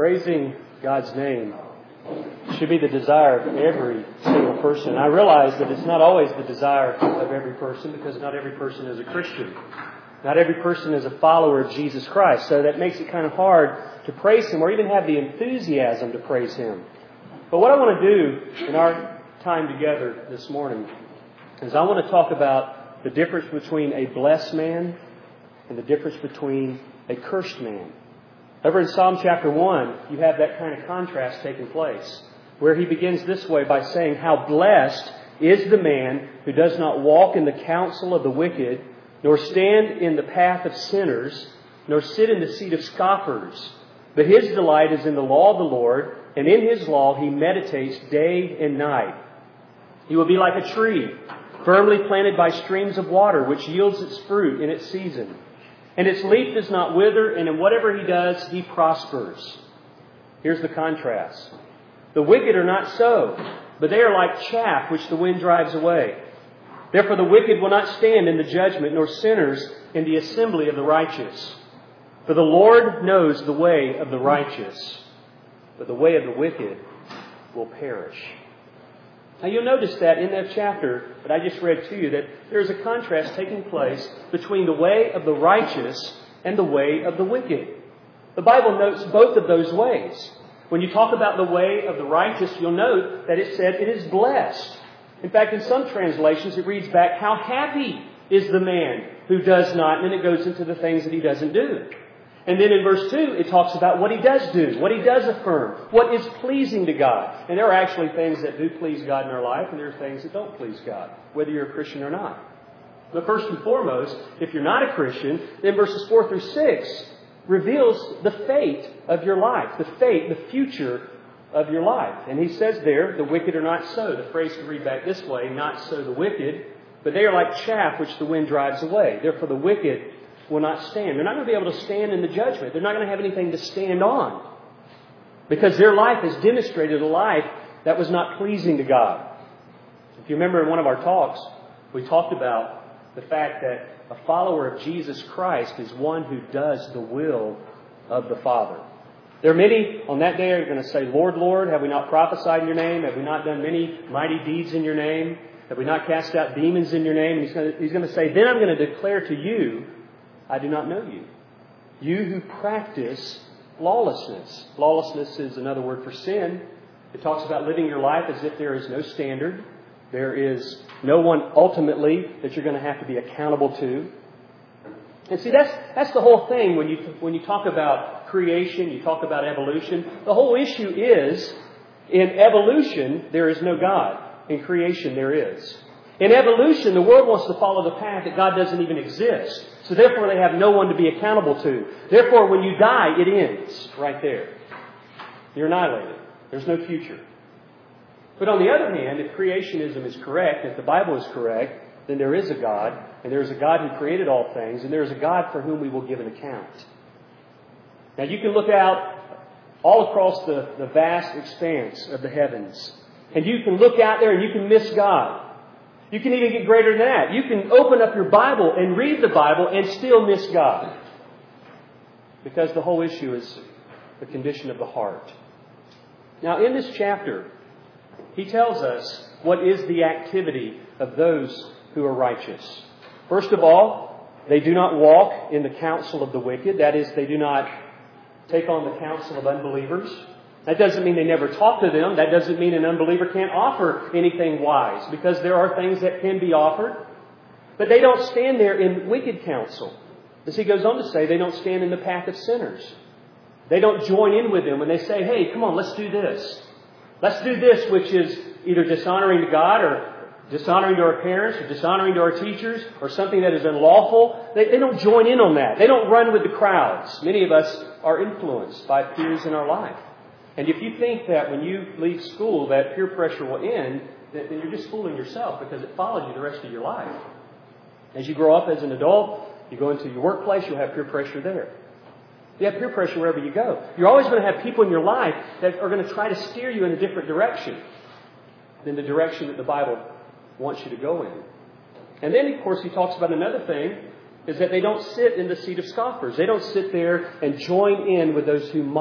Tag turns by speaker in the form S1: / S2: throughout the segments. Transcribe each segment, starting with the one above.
S1: Praising God's name should be the desire of every single person. I realize that it's not always the desire of every person because not every person is a Christian. Not every person is a follower of Jesus Christ. So that makes it kind of hard to praise Him or even have the enthusiasm to praise Him. But what I want to do in our time together this morning is I want to talk about the difference between a blessed man and the difference between a cursed man. Over in Psalm chapter 1, you have that kind of contrast taking place, where he begins this way by saying, "How blessed is the man who does not walk in the counsel of the wicked, nor stand in the path of sinners, nor sit in the seat of scoffers. But his delight is in the law of the Lord, and in His law he meditates day and night. He will be like a tree, firmly planted by streams of water, which yields its fruit in its season. And its leaf does not wither, and in whatever he does, he prospers." Here's the contrast. "The wicked are not so, but they are like chaff which the wind drives away. Therefore the wicked will not stand in the judgment, nor sinners in the assembly of the righteous. For the Lord knows the way of the righteous, but the way of the wicked will perish." Now you'll notice that in that chapter that I just read to you that there's a contrast taking place between the way of the righteous and the way of the wicked. The Bible notes both of those ways. When you talk about the way of the righteous, you'll note that it said it is blessed. In fact, in some translations it reads back, "How happy is the man who does not," and then it goes into the things that he doesn't do. And then in verse 2, it talks about what he does do, what he does affirm, what is pleasing to God. And there are actually things that do please God in our life, and there are things that don't please God, whether you're a Christian or not. But first and foremost, if you're not a Christian, then verses 4 through 6 reveals the fate of your life, the future of your life. And he says there, "The wicked are not so." The phrase can read back this way, "Not so the wicked, but they are like chaff which the wind drives away. Therefore the wicked will not stand." They're not going to be able to stand in the judgment. They're not going to have anything to stand on because their life has demonstrated a life that was not pleasing to God. If you remember in one of our talks, we talked about the fact that a follower of Jesus Christ is one who does the will of the Father. There are many on that day who are going to say, "Lord, Lord, have we not prophesied in your name? Have we not done many mighty deeds in your name? Have we not cast out demons in your name?" And he's going to say, "Then I'm going to declare to you, I do not know you. You who practice lawlessness." Lawlessness is another word for sin. It talks about living your life as if there is no standard. There is no one ultimately that you're going to have to be accountable to. And see, that's the whole thing when you talk about creation, you talk about evolution. The whole issue is, in evolution, there is no God. In creation, there is. In evolution, the world wants to follow the path that God doesn't even exist. So therefore, they have no one to be accountable to. Therefore, when you die, it ends right there. You're annihilated. There's no future. But on the other hand, if creationism is correct, if the Bible is correct, then there is a God, and there is a God who created all things, and there is a God for whom we will give an account. Now, you can look out all across the vast expanse of the heavens, and you can look out there and you can miss God. You can even get greater than that. You can open up your Bible and read the Bible and still miss God. Because the whole issue is the condition of the heart. Now, in this chapter, he tells us what is the activity of those who are righteous. First of all, they do not walk in the counsel of the wicked. That is, they do not take on the counsel of unbelievers. That doesn't mean they never talk to them. That doesn't mean an unbeliever can't offer anything wise, because there are things that can be offered. But they don't stand there in wicked counsel. As he goes on to say, they don't stand in the path of sinners. They don't join in with them when they say, "Hey, come on, let's do this. Let's do this," which is either dishonoring to God or dishonoring to our parents or dishonoring to our teachers or something that is unlawful. They don't join in on that. They don't run with the crowds. Many of us are influenced by peers in our life. And if you think that when you leave school that peer pressure will end, then you're just fooling yourself, because it follows you the rest of your life. As you grow up as an adult, you go into your workplace, you'll have peer pressure there. You have peer pressure wherever you go. You're always going to have people in your life that are going to try to steer you in a different direction than the direction that the Bible wants you to go in. And then, of course, he talks about another thing, is that they don't sit in the seat of scoffers. They don't sit there and join in with those who mock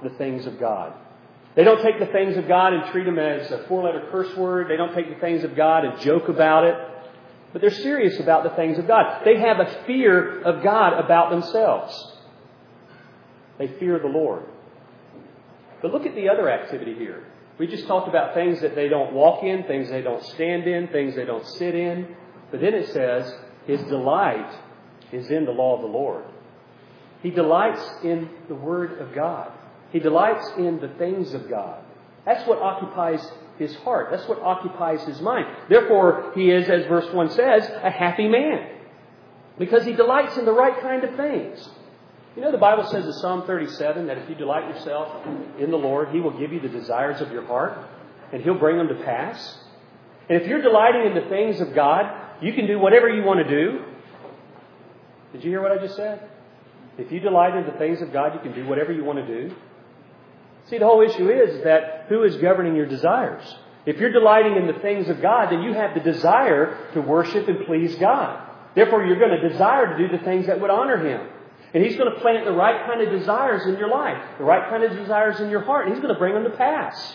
S1: the things of God. They don't take the things of God and treat them as a 4-letter curse word. They don't take the things of God and joke about it. But they're serious about the things of God. They have a fear of God about themselves. They fear the Lord. But look at the other activity here. We just talked about things that they don't walk in, things they don't stand in, things they don't sit in. But then it says, his delight is in the law of the Lord. He delights in the Word of God. He delights in the things of God. That's what occupies his heart. That's what occupies his mind. Therefore, he is, as verse 1 says, a happy man. Because he delights in the right kind of things. You know, the Bible says in Psalm 37 that if you delight yourself in the Lord, He will give you the desires of your heart, and He'll bring them to pass. And if you're delighting in the things of God, you can do whatever you want to do. Did you hear what I just said? If you delight in the things of God, you can do whatever you want to do. See, the whole issue is that who is governing your desires? If you're delighting in the things of God, then you have the desire to worship and please God. Therefore, you're going to desire to do the things that would honor Him. And He's going to plant the right kind of desires in your life, the right kind of desires in your heart, and He's going to bring them to pass.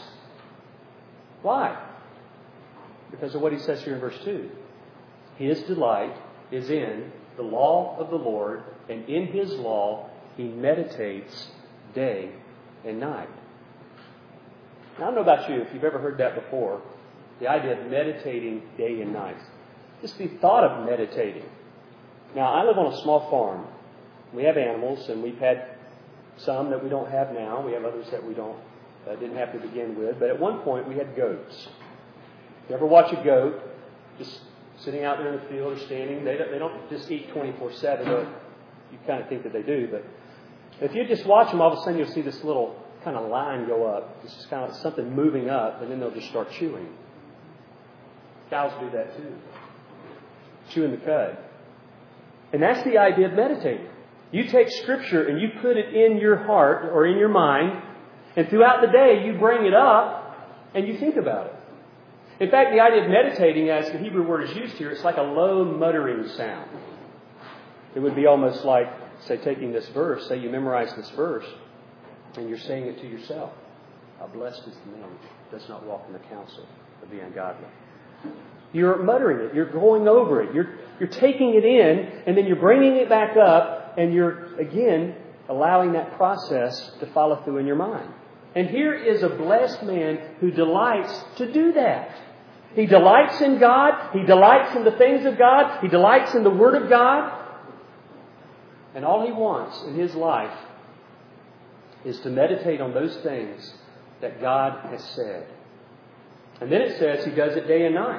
S1: Why? Because of what He says here in verse 2. His delight is in the law of the Lord, and in His law He meditates day and night. Now, I don't know about you, if you've ever heard that before, the idea of meditating day and night. Just the thought of meditating. Now, I live on a small farm. We have animals, and we've had some that we don't have now. We have others that we didn't have to begin with. But at one point, we had goats. You ever watch a goat just sitting out there in the field or standing? They don't just eat 24/7. But you kind of think that they do. But if you just watch them, all of a sudden you'll see this little kind of line go up. It's just kind of something moving up, and then they'll just start chewing. Cows do that too. Chewing the cud. And that's the idea of meditating. You take Scripture and you put it in your heart or in your mind, and throughout the day you bring it up and you think about it. In fact, the idea of meditating, as the Hebrew word is used here, it's like a low muttering sound. It would be almost like, say, taking this verse, say you memorize this verse, and you're saying it to yourself. How blessed is the man who does not walk in the counsel of the ungodly. You're muttering it. You're going over it. You're taking it in, and then you're bringing it back up, and you're, again, allowing that process to follow through in your mind. And here is a blessed man who delights to do that. He delights in God. He delights in the things of God. He delights in the Word of God. And all he wants in his life is to meditate on those things that God has said. And then it says he does it day and night.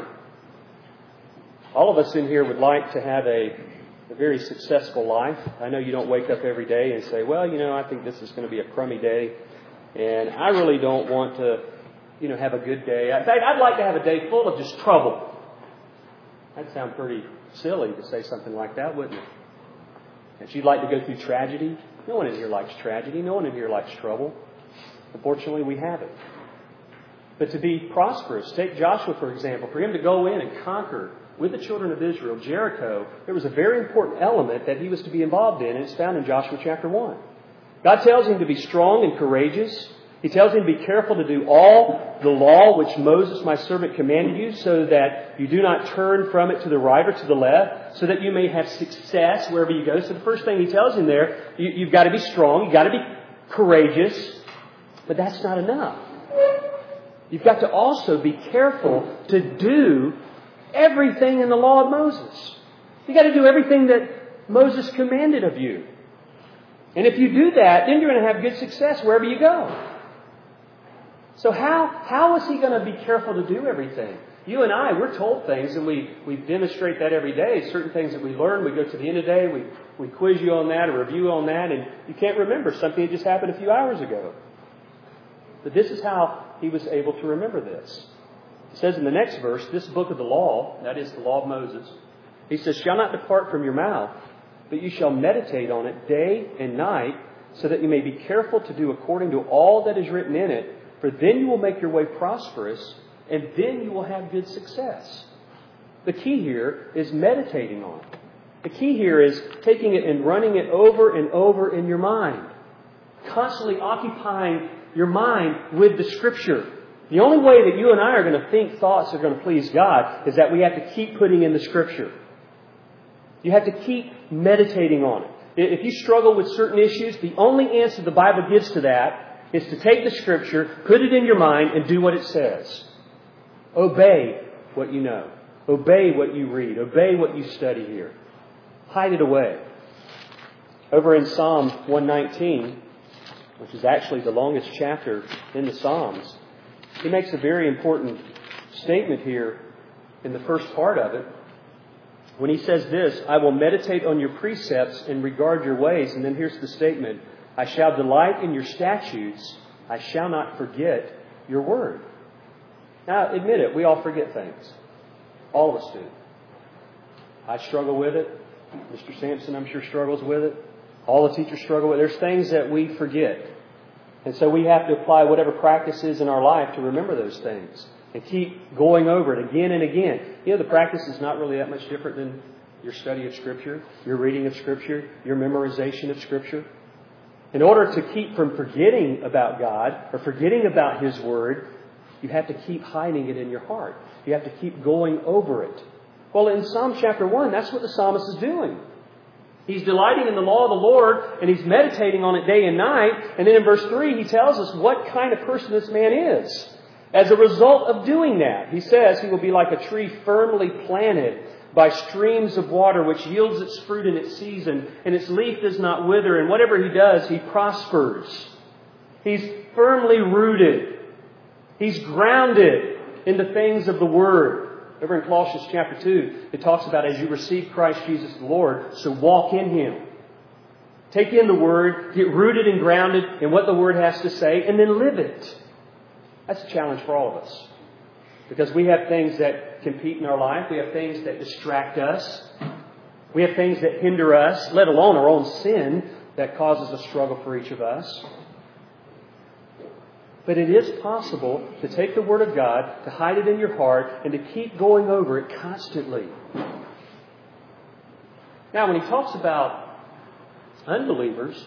S1: All of us in here would like to have a very successful life. I know you don't wake up every day and say, well, I think this is going to be a crummy day, and I really don't want to, have a good day. In fact, I'd like to have a day full of just trouble. That'd sound pretty silly to say something like that, wouldn't it? If you'd like to go through tragedy, no one in here likes tragedy. No one in here likes trouble. Unfortunately, we have it. But to be prosperous, take Joshua, for example, for him to go in and conquer with the children of Israel, Jericho, there was a very important element that he was to be involved in, and it's found in Joshua chapter 1. God tells him to be strong and courageous. He tells him to be careful to do all the law which Moses, my servant, commanded you, so that you do not turn from it to the right or to the left, so that you may have success wherever you go. So the first thing he tells him there, you've got to be strong, you've got to be courageous, but that's not enough. You've got to also be careful to do everything in the law of Moses. You've got to do everything that Moses commanded of you. And if you do that, then you're going to have good success wherever you go. So how is he going to be careful to do everything? You and I, we're told things, and we demonstrate that every day. Certain things that we learn, we go to the end of the day, we quiz you on that or review on that, and you can't remember something that just happened a few hours ago. But this is how he was able to remember this. It says in the next verse, this book of the law, that is the law of Moses, he says, shall not depart from your mouth, but you shall meditate on it day and night, so that you may be careful to do according to all that is written in it, for then you will make your way prosperous, and then you will have good success. The key here is meditating on it. The key here is taking it and running it over and over in your mind. constantly occupying your mind with the Scripture. The only way that you and I are going to think thoughts that are going to please God is that we have to keep putting in the Scripture. You have to keep meditating on it. If you struggle with certain issues, the only answer the Bible gives to that is to take the Scripture, put it in your mind, and do what it says. Obey what you know. Obey what you read. Obey what you study here. Hide it away. Over in Psalm 119, which is actually the longest chapter in the Psalms, he makes a very important statement here in the first part of it. When he says this, I will meditate on your precepts and regard your ways. And then here's the statement. I shall delight in your statutes. I shall not forget your word. Now, admit it. We all forget things. All of us do. I struggle with it. Mr. Sampson, I'm sure, struggles with it. All the teachers struggle with it. There's things that we forget. And so we have to apply whatever practice is in our life to remember those things. And keep going over it again and again. You know, the practice is not really that much different than your study of Scripture, your reading of Scripture, your memorization of Scripture. In order to keep from forgetting about God or forgetting about His Word, you have to keep hiding it in your heart. You have to keep going over it. Well, in Psalm chapter 1, that's what the psalmist is doing. He's delighting in the law of the Lord, and he's meditating on it day and night. And then in verse 3, he tells us what kind of person this man is. As a result of doing that, he says he will be like a tree firmly planted by streams of water, which yields its fruit in its season, and its leaf does not wither. And whatever he does, he prospers. He's firmly rooted. He's grounded in the things of the Word. Over in Colossians chapter 2, it talks about as you receive Christ Jesus the Lord, so walk in Him. Take in the Word, get rooted and grounded in what the Word has to say, and then live it. That's a challenge for all of us. Because we have things that compete in our life. We have things that distract us. We have things that hinder us, let alone our own sin that causes a struggle for each of us. But it is possible to take the Word of God, to hide it in your heart, and to keep going over it constantly. Now, when he talks about unbelievers,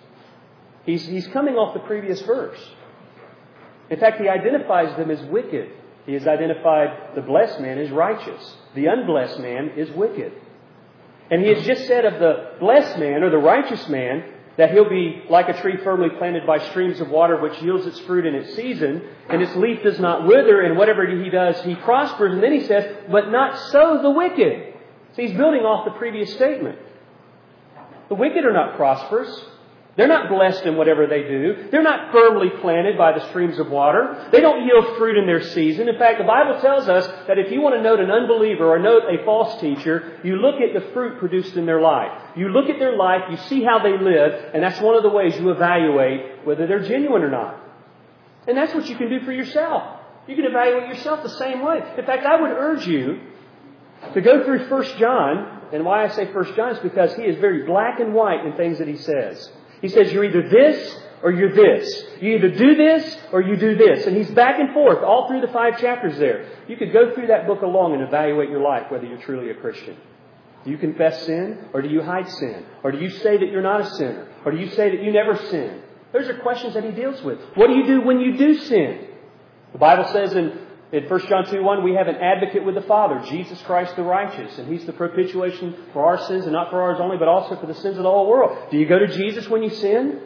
S1: he's coming off the previous verse. In fact, he identifies them as wicked. He has identified the blessed man as righteous. The unblessed man is wicked. And he has just said of the blessed man or the righteous man that he'll be like a tree firmly planted by streams of water which yields its fruit in its season, and its leaf does not wither, and whatever he does, he prospers. And then he says, but not so the wicked. So he's building off the previous statement. The wicked are not prosperous. They're not blessed in whatever they do. They're not firmly planted by the streams of water. They don't yield fruit in their season. In fact, the Bible tells us that if you want to note an unbeliever or note a false teacher, you look at the fruit produced in their life. You look at their life, you see how they live, and that's one of the ways you evaluate whether they're genuine or not. And that's what you can do for yourself. You can evaluate yourself the same way. In fact, I would urge you to go through 1 John. And why I say 1 John is because he is very black and white in things that he says. He says you're either this or you're this. You either do this or you do this. And he's back and forth all through the 5 chapters there. You could go through that book along and evaluate your life, whether you're truly a Christian. Do you confess sin or do you hide sin? Or do you say that you're not a sinner? Or do you say that you never sin? Those are questions that he deals with. What do you do when you do sin? The Bible says in 1 John 2:1, we have an advocate with the Father, Jesus Christ the righteous. And He's the propitiation for our sins, and not for ours only, but also for the sins of the whole world. Do you go to Jesus when you sin?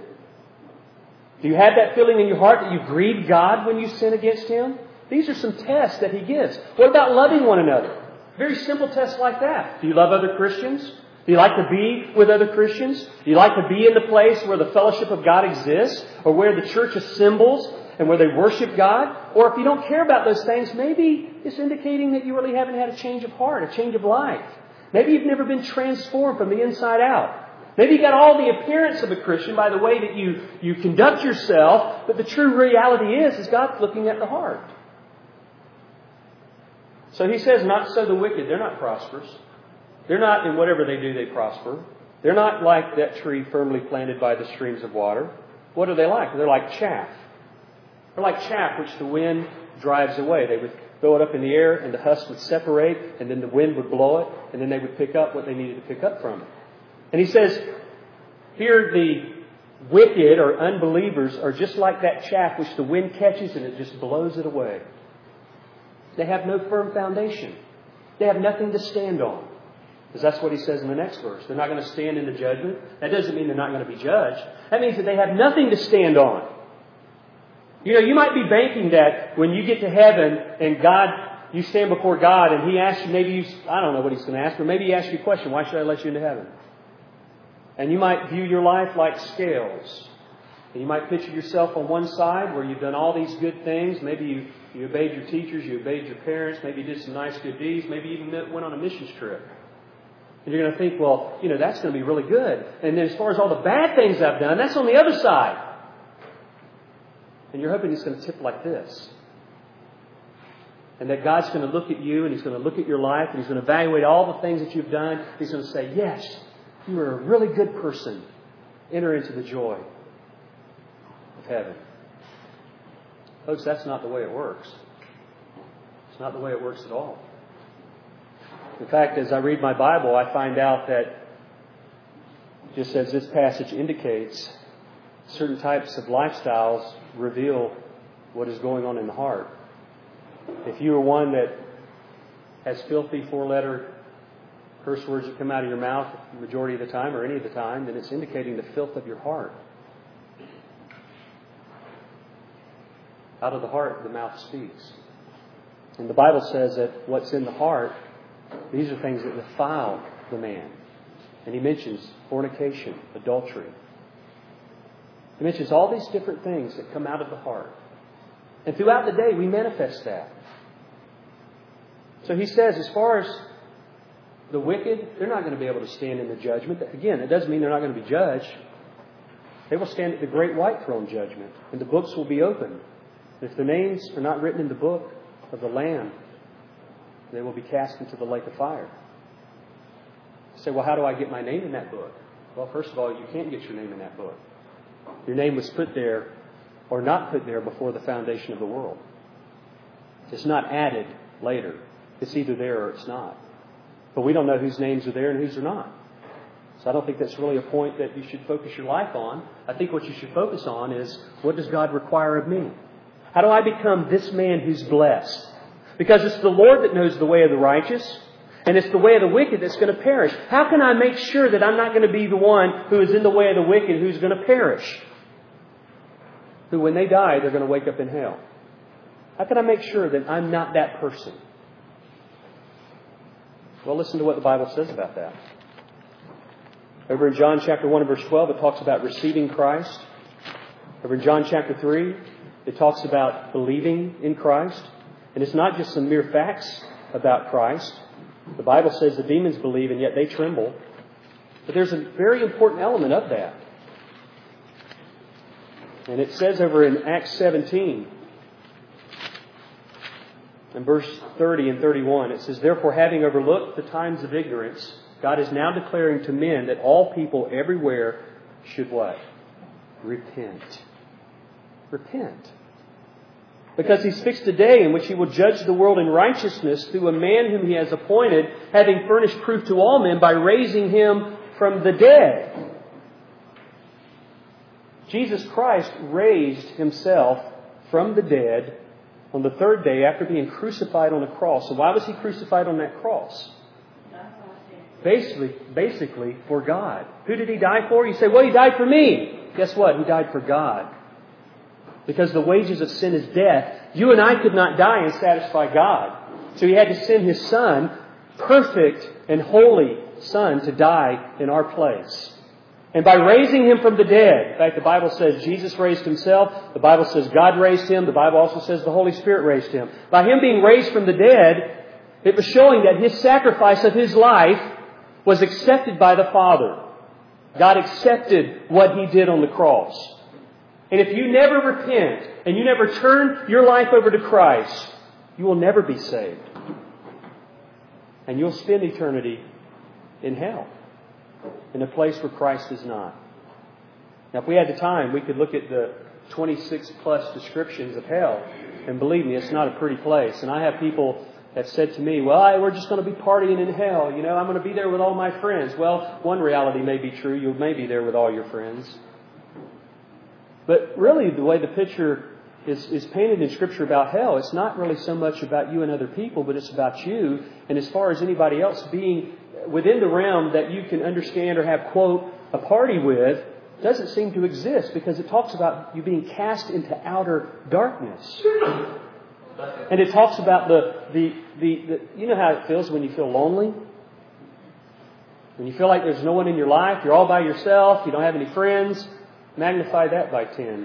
S1: Do you have that feeling in your heart that you grieve God when you sin against Him? These are some tests that He gives. What about loving one another? Very simple tests like that. Do you love other Christians? Do you like to be with other Christians? Do you like to be in the place where the fellowship of God exists? Or where the church assembles and where they worship God? Or if you don't care about those things, maybe it's indicating that you really haven't had a change of heart, a change of life. Maybe you've never been transformed from the inside out. Maybe you got all the appearance of a Christian by the way that you conduct yourself, but the true reality is God's looking at the heart. So he says, not so the wicked. They're not prosperous. They're not in whatever they do, they prosper. They're not like that tree firmly planted by the streams of water. What are they like? They're like chaff. They're like chaff which the wind drives away. They would throw it up in the air and the husk would separate and then the wind would blow it and then they would pick up what they needed to pick up from it. And he says, here wicked or unbelievers are just like that chaff which the wind catches and it just blows it away. They have no firm foundation. They have nothing to stand on. Because that's what he says in the next verse. They're not going to stand in the judgment. That doesn't mean they're not going to be judged. That means that they have nothing to stand on. You know, you might be banking that when you get to heaven and you stand before God and He asks you, I don't know what He's going to ask, but maybe He asks you a question, why should I let you into heaven? And you might view your life like scales. And you might picture yourself on one side where you've done all these good things. Maybe you obeyed your teachers, you obeyed your parents, maybe you did some nice good deeds, maybe you even went on a missions trip. And you're going to think, well, you know, that's going to be really good. And then as far as all the bad things I've done, that's on the other side. And you're hoping it's going to tip like this. And that God's going to look at you and He's going to look at your life and He's going to evaluate all the things that you've done. He's going to say, yes, you are a really good person. Enter into the joy of heaven. Folks, that's not the way it works. It's not the way it works at all. In fact, as I read my Bible, I find out that, just as this passage indicates, certain types of lifestyles reveal what is going on in the heart. If you are one that has filthy four-letter curse words that come out of your mouth the majority of the time or any of the time, then it's indicating the filth of your heart. Out of the heart, the mouth speaks. And the Bible says that what's in the heart, these are things that defile the man. And He mentions fornication, adultery. He mentions all these different things that come out of the heart. And throughout the day, we manifest that. So He says, as far as the wicked, they're not going to be able to stand in the judgment. Again, it doesn't mean they're not going to be judged. They will stand at the great white throne judgment, and the books will be opened. If their names are not written in the book of the Lamb, they will be cast into the lake of fire. You say, well, how do I get my name in that book? Well, first of all, you can't get your name in that book. Your name was put there or not put there before the foundation of the world. It's not added later. It's either there or it's not. But we don't know whose names are there and whose are not. So I don't think that's really a point that you should focus your life on. I think what you should focus on is, what does God require of me? How do I become this man who's blessed? Because it's the Lord that knows the way of the righteous, and it's the way of the wicked that's going to perish. How can I make sure that I'm not going to be the one who is in the way of the wicked who's going to perish? Who, when they die, they're going to wake up in hell. How can I make sure that I'm not that person? Well, listen to what the Bible says about that. Over in John chapter 1 and verse 12, it talks about receiving Christ. Over in John chapter 3, it talks about believing in Christ. And it's not just some mere facts about Christ. The Bible says the demons believe and yet they tremble. But there's a very important element of that. And it says over in Acts 17, in verse 30 and 31, it says, therefore, having overlooked the times of ignorance, God is now declaring to men that all people everywhere should what? Repent. Repent. Because He's fixed a day in which He will judge the world in righteousness through a man whom He has appointed, having furnished proof to all men by raising Him from the dead. Jesus Christ raised Himself from the dead on the third day after being crucified on a cross. And why was He crucified on that cross? Basically for God. Who did He die for? You say, well, He died for me. Guess what? He died for God. Because the wages of sin is death. You and I could not die and satisfy God. So He had to send His Son, perfect and holy Son, to die in our place. And by raising Him from the dead, in fact, the Bible says Jesus raised Himself. The Bible says God raised Him. The Bible also says the Holy Spirit raised Him. By Him being raised from the dead, it was showing that His sacrifice of His life was accepted by the Father. God accepted what He did on the cross. And if you never repent and you never turn your life over to Christ, you will never be saved. And you'll spend eternity in hell, in a place where Christ is not. Now, if we had the time, we could look at the 26 plus descriptions of hell. And believe me, it's not a pretty place. And I have people that said to me, well, we're just going to be partying in hell. You know, I'm going to be there with all my friends. Well, one reality may be true. You may be there with all your friends. But really, the way the picture is painted in Scripture about hell, it's not really so much about you and other people, but it's about you. And as far as anybody else being within the realm that you can understand or have, quote, a party with, doesn't seem to exist, because it talks about you being cast into outer darkness. And it talks about the you know how it feels when you feel lonely? When you feel like there's no one in your life, you're all by yourself, you don't have any friends. Magnify that by 10.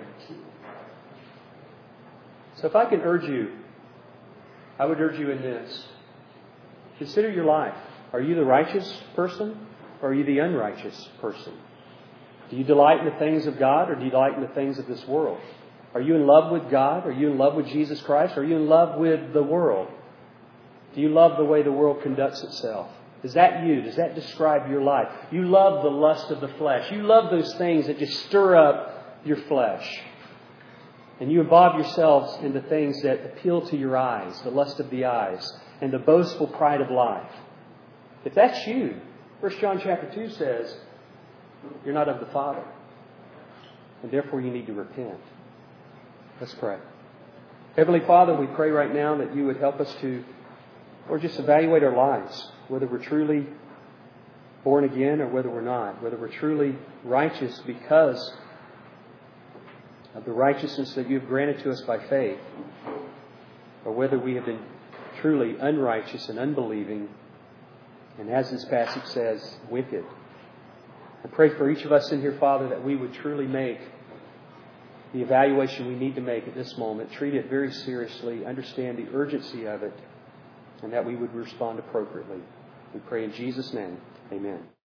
S1: So if I can urge you, I would urge you in this. Consider your life. Are you the righteous person, or are you the unrighteous person? Do you delight in the things of God, or do you delight in the things of this world? Are you in love with God? Are you in love with Jesus Christ? Or are you in love with the world? Do you love the way the world conducts itself? Is that you? Does that describe your life? You love the lust of the flesh. You love those things that just stir up your flesh. And you involve yourselves into things that appeal to your eyes, the lust of the eyes, and the boastful pride of life. If that's you, 1 John chapter 2 says, you're not of the Father. And therefore you need to repent. Let's pray. Heavenly Father, we pray right now that you would help us to, or just evaluate our lives, whether we're truly born again or whether we're not, whether we're truly righteous because of the righteousness that you have granted to us by faith, or whether we have been truly unrighteous and unbelieving, and as this passage says, wicked. I pray for each of us in here, Father, that we would truly make the evaluation we need to make at this moment, treat it very seriously, understand the urgency of it, and that we would respond appropriately. We pray in Jesus' name. Amen.